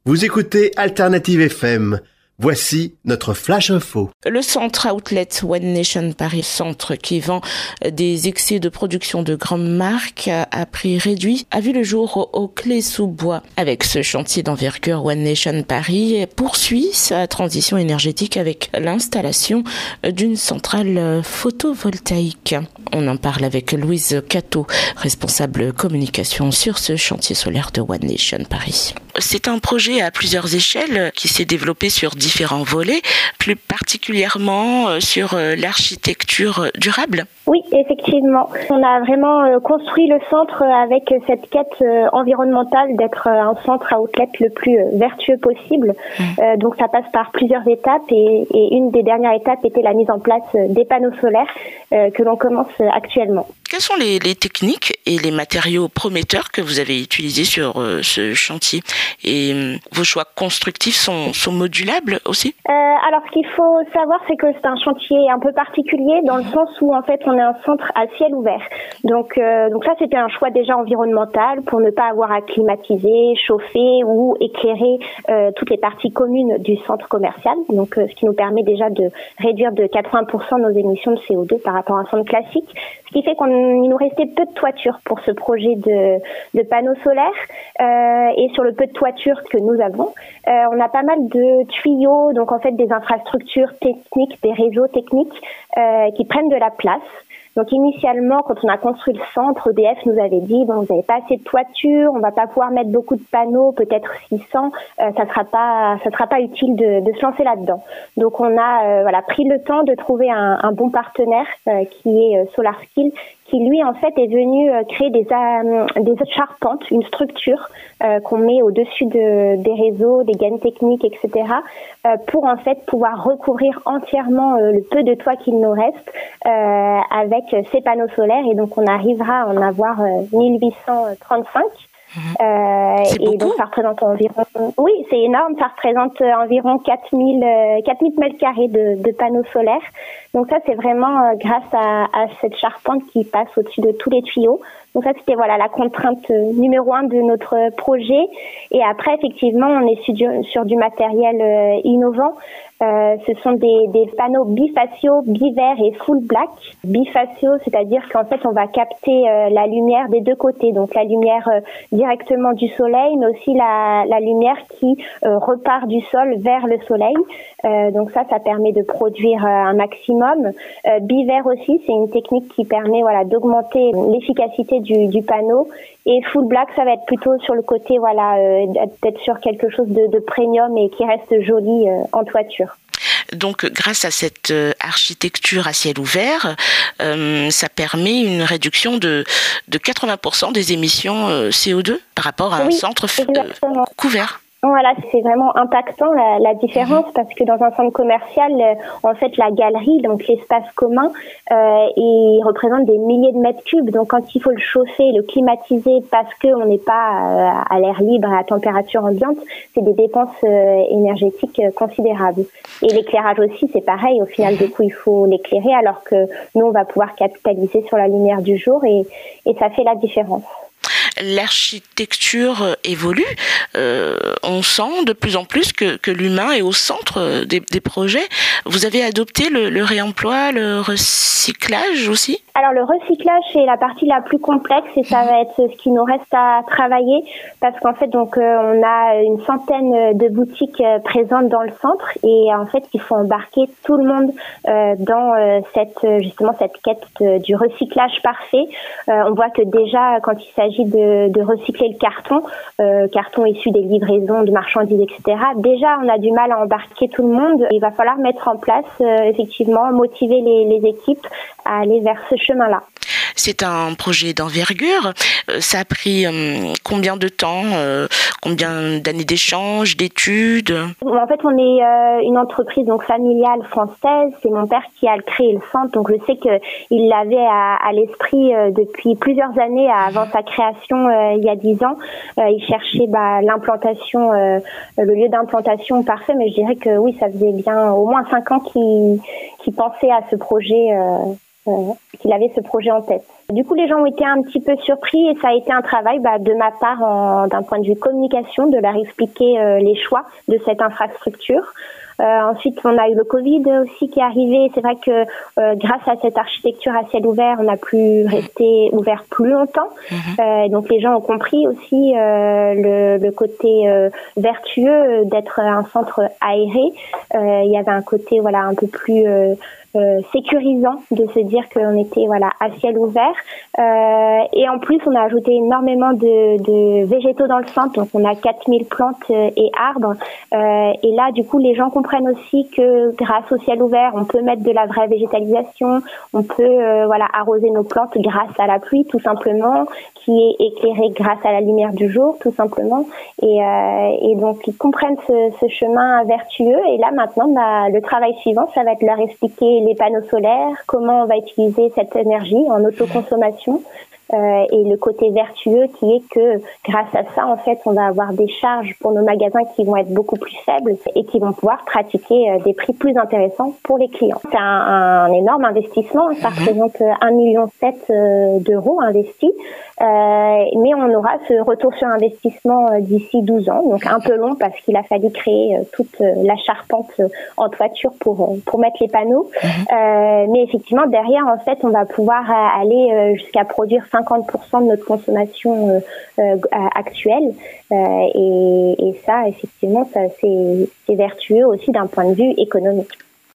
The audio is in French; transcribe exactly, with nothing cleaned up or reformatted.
Vous écoutez Alternative F M. Voici notre Flash Info. Le centre Outlet One Nation Paris, centre qui vend des excès de production de grandes marques à prix réduit, a vu le jour au Clé-sous-Bois. Avec ce chantier d'envergure, One Nation Paris poursuit sa transition énergétique avec l'installation d'une centrale photovoltaïque. On en parle avec Louise Cateau, responsable communication sur ce chantier solaire de One Nation Paris. C'est un projet à plusieurs échelles qui s'est développé sur différents volets, plus particulièrement sur l'architecture durable. Oui, effectivement. On a vraiment construit le centre avec cette quête environnementale d'être un centre à outlet le plus vertueux possible. Mmh. Euh, donc ça passe par plusieurs étapes et, et une des dernières étapes était la mise en place des panneaux solaires euh, que l'on commence actuellement. Quelles sont les, les techniques et les matériaux prometteurs que vous avez utilisés sur euh, ce chantier? Et euh, vos choix constructifs sont, sont modulables aussi? euh, Alors, ce qu'il faut savoir, c'est que c'est un chantier un peu particulier dans le sens où, en fait, on est un centre à ciel ouvert. Donc, euh, donc ça, c'était un choix déjà environnemental pour ne pas avoir à climatiser, chauffer ou éclairer euh, toutes les parties communes du centre commercial. Donc, euh, ce qui nous permet déjà de réduire de quatre-vingts pour cent nos émissions de C O deux par rapport à un centre classique. Ce qui fait qu'il nous restait peu de toiture pour ce projet de, de panneaux solaires. Euh, et sur le peu de toiture que nous avons, euh, on a pas mal de tuyaux, donc en fait des infrastructures techniques, des réseaux techniques euh, qui prennent de la place. Donc initialement, quand on a construit le centre, E D F nous avait dit bon, vous n'avez pas assez de toiture, on va pas pouvoir mettre beaucoup de panneaux, peut-être six cents, euh, ça sera pas, ça sera pas utile de, de se lancer là-dedans. Donc on a euh, voilà pris le temps de trouver un, un bon partenaire euh, qui est euh, SolarSkill, qui lui en fait est venu euh, créer des euh, des charpentes, une structure euh, qu'on met au-dessus de, des réseaux, des gaines techniques, et cetera, euh, pour en fait pouvoir recouvrir entièrement euh, le peu de toit qu'il nous reste euh, avec ces panneaux solaires, et donc on arrivera à en avoir euh, mille huit cent trente-cinq. Mmh. Euh, et donc ça représente environ, oui, c'est énorme, ça représente environ quatre mille mètres carrés de, de panneaux solaires. Donc ça, c'est vraiment euh, grâce à, à cette charpente qui passe au-dessus de tous les tuyaux. Donc ça, c'était voilà la contrainte numéro un de notre projet. Et après, effectivement, on est sur du, sur du matériel euh, innovant. Euh, ce sont des, des panneaux bifaciaux, bivert et full black. Bifaciaux, c'est-à-dire qu'en fait, on va capter euh, la lumière des deux côtés. Donc la lumière euh, directement du soleil, mais aussi la, la lumière qui euh, repart du sol vers le soleil. Euh, donc ça, ça permet de produire euh, un maximum. Euh, bivert aussi, c'est une technique qui permet voilà d'augmenter l'efficacité du, du panneau. Et full black, ça va être plutôt sur le côté, voilà, euh, d'être sur quelque chose de, de premium et qui reste joli euh, en toiture. Donc, grâce à cette euh, architecture à ciel ouvert, euh, ça permet une réduction de, de quatre-vingts pour cent des émissions euh, C O deux par rapport à un oui, centre euh, couvert. Voilà, c'est vraiment impactant la, la différence mmh. parce que dans un centre commercial, euh, en fait, la galerie, donc l'espace commun, euh, il représente des milliers de mètres cubes. Donc, quand il faut le chauffer, le climatiser parce que on n'est pas euh, à l'air libre, à température ambiante, c'est des dépenses euh, énergétiques euh, considérables. Et l'éclairage aussi, c'est pareil. Au final, du coup, il faut l'éclairer alors que nous, on va pouvoir capitaliser sur la lumière du jour et, et ça fait la différence. L'architecture évolue. Euh, on sent de plus en plus que, que l'humain est au centre des, des projets. Vous avez adopté le, le réemploi, le recyclage aussi? Alors le recyclage, c'est la partie la plus complexe et ça va être ce qui nous reste à travailler parce qu'en fait donc euh, on a une centaine de boutiques euh, présentes dans le centre et en fait il faut embarquer tout le monde euh, dans euh, cette justement cette quête de, du recyclage parfait. Euh, on voit que déjà quand il s'agit de, de recycler le carton, euh, carton issu des livraisons de marchandises, et cetera. Déjà on a du mal à embarquer tout le monde. Il va falloir mettre en place euh, effectivement motiver les, les équipes à aller vers ce chemin-là. C'est un projet d'envergure. Ça a pris euh, combien de temps, euh, combien d'années d'échanges, d'études? En fait, on est euh, une entreprise donc familiale française. C'est mon père qui a créé le centre, donc je sais qu'il l'avait à, à l'esprit euh, depuis plusieurs années avant sa création euh, il y a dix ans. Euh, il cherchait bah, l'implantation, euh, le lieu d'implantation parfait, mais je dirais que oui, ça faisait bien au moins cinq ans qu'il, qu'il pensait à ce projet. Euh, Euh, qu'il avait ce projet en tête. Du coup, les gens ont été un petit peu surpris et ça a été un travail bah, de ma part en, d'un point de vue communication, de leur expliquer euh, les choix de cette infrastructure. Euh, ensuite, on a eu le Covid aussi qui est arrivé. C'est vrai que euh, grâce à cette architecture à ciel ouvert, on a pu rester ouvert plus longtemps. Mmh. Euh, donc, les gens ont compris aussi euh, le, le côté euh, vertueux d'être un centre aéré. Euh, il y avait un côté voilà un peu plus euh, Euh, sécurisant de se dire qu'on était voilà à ciel ouvert euh, et en plus on a ajouté énormément de, de végétaux dans le centre, donc on a quatre mille plantes et arbres euh, et là du coup les gens comprennent aussi que grâce au ciel ouvert on peut mettre de la vraie végétalisation, on peut euh, voilà arroser nos plantes grâce à la pluie tout simplement, qui est éclairée grâce à la lumière du jour tout simplement et, euh, et donc ils comprennent ce, ce chemin vertueux et là maintenant bah, le travail suivant ça va être leur expliquer les panneaux solaires, comment on va utiliser cette énergie en autoconsommation euh, et le côté vertueux qui est que grâce à ça, en fait, on va avoir des charges pour nos magasins qui vont être beaucoup plus faibles et qui vont pouvoir pratiquer euh, des prix plus intéressants pour les clients. C'est un, un énorme investissement, ça mmh. représente un virgule sept million d'euros investis, euh, mais on aura ce retour sur investissement euh, d'ici douze ans, donc un peu long parce qu'il a fallu créer euh, toute euh, la charpente euh, en toiture pour, euh, pour mettre les panneaux. Mmh. Euh, mais effectivement, derrière, en fait, on va pouvoir aller euh, jusqu'à produire cinquante pour cent de notre consommation euh, euh, actuelle. Euh, et, et ça, effectivement, ça, c'est, c'est vertueux aussi d'un point de vue économique.